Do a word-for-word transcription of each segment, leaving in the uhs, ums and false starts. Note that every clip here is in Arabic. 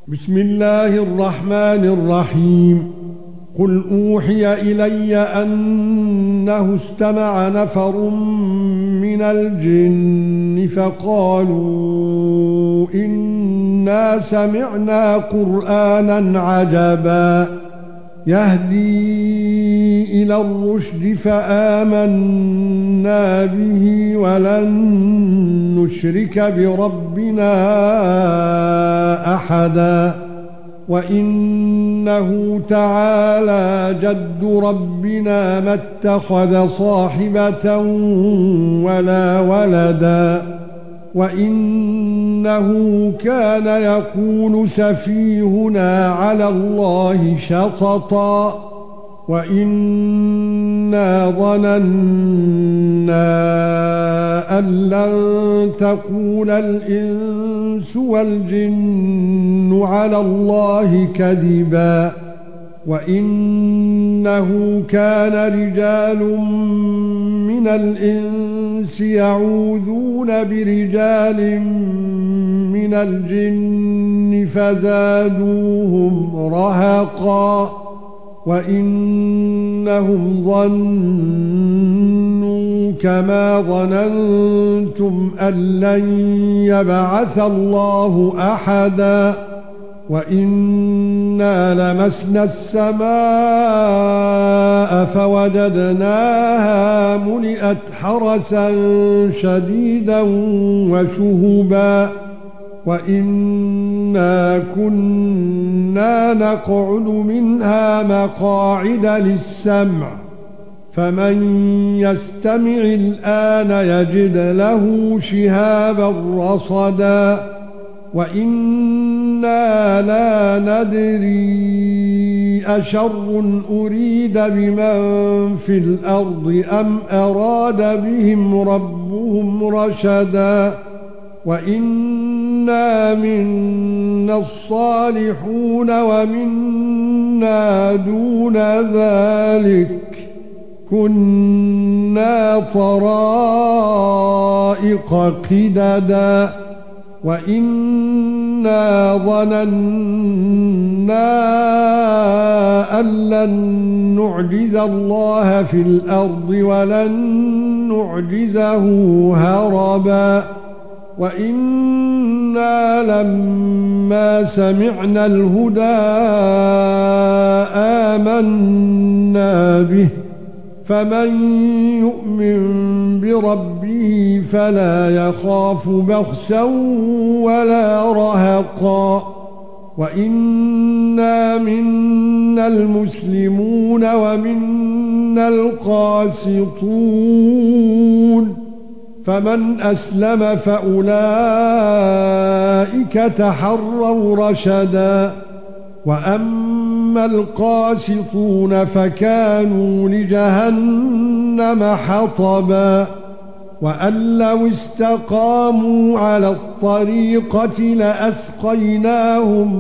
بسم الله الرحمن الرحيم قل أوحي إلي أنه استمع نفر من الجن فقالوا إنا سمعنا قرآنا عجبا يهدي إلى الرشد فآمنا به ولن نشرك بربنا أحدا وإنه تعالى جد ربنا ما اتخذ صاحبة ولا ولدا وإنه كان يقول سفيهنا على الله شططا وإنا ظننا أن لن تقول الإنس والجن على الله كذبا وإنه كان رجال من الإنس يعوذون برجال من الجن فزادوهم رهقا وإنهم ظنوا كما ظننتم أن لن يبعث الله أحدا وإنا لمسنا السماء فوجدناها ملئت حرسا شديدا وشهبا وإنا كنا نقعد منها مقاعد للسمع فمن يستمع الآن يجد له شهابا رصدا وإنا لا ندري أشر أريد بمن في الأرض أم أراد بهم ربهم رشدا وإنا منا الصالحون ومنا دون ذلك كنا طرائق قددا وإنا ظننا أن لن نعجز الله في الأرض ولن نعجزه هربا وإنا لما سمعنا الهدى آمنا به فمن يؤمن بربه فلا يخاف بخسا ولا رهقا وإنا منا المسلمون ومنا القاسطون فمن أسلم فأولئك تحروا رشدا وأما القاسطون فكانوا لجهنم حطبا وأن لو استقاموا على الطريقة لأسقيناهم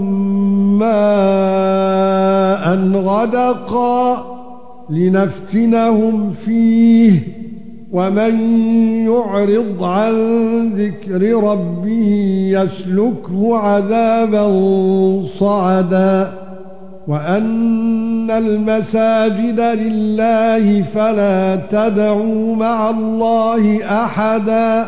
ماء غدقا لنفتنهم فيه ومن يعرض عن ذكر ربه يسلكه عذابا صعدا وأن المساجد لله فلا تدعوا مع الله أحدا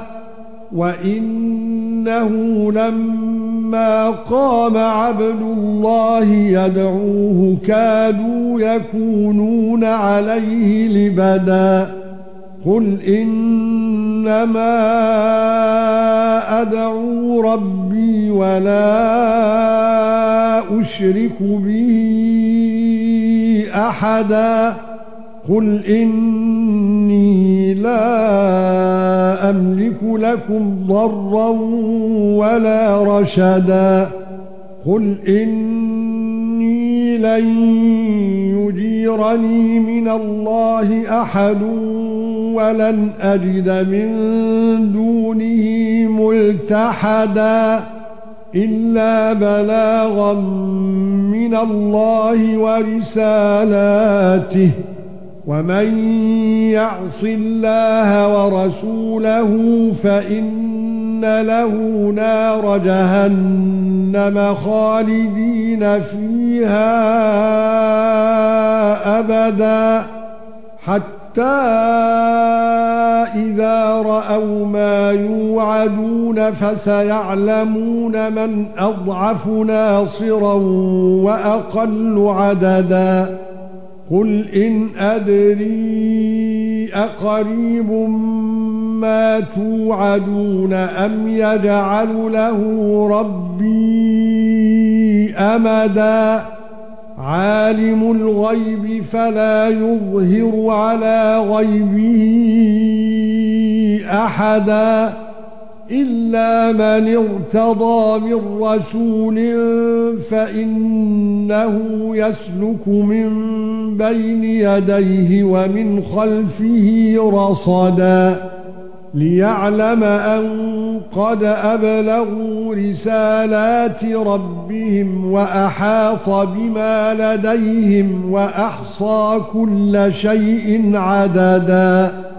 وإنه لما قام عبد الله يدعوه كادوا يكونون عليه لبدا قل إنما أدعو ربي ولا أشرك به أحدا قل إني لا أملك لكم ضرا ولا رشدا قل إني لن يجيرني من الله أحد ولن أجد من دونه ملتحدا إلا بلاغا من الله ورسالاته ومن يعص الله ورسوله فإن له نار جهنم خالدين فيها أبدا حتى إذا رأوا ما يوعدون فسيعلمون من أضعف ناصرا وأقل عددا قل إن أدري أقريب ما توعدون أم يجعل له ربي أمدا عالم الغيب فلا يظهر على غيبه أحدا إلا من ارتضى من رسول فإنه يسلك من بين يديه ومن خلفه رصدا ليعلم أن قد أبلغوا رسالات ربهم وأحاط بما لديهم وأحصى كل شيء عددا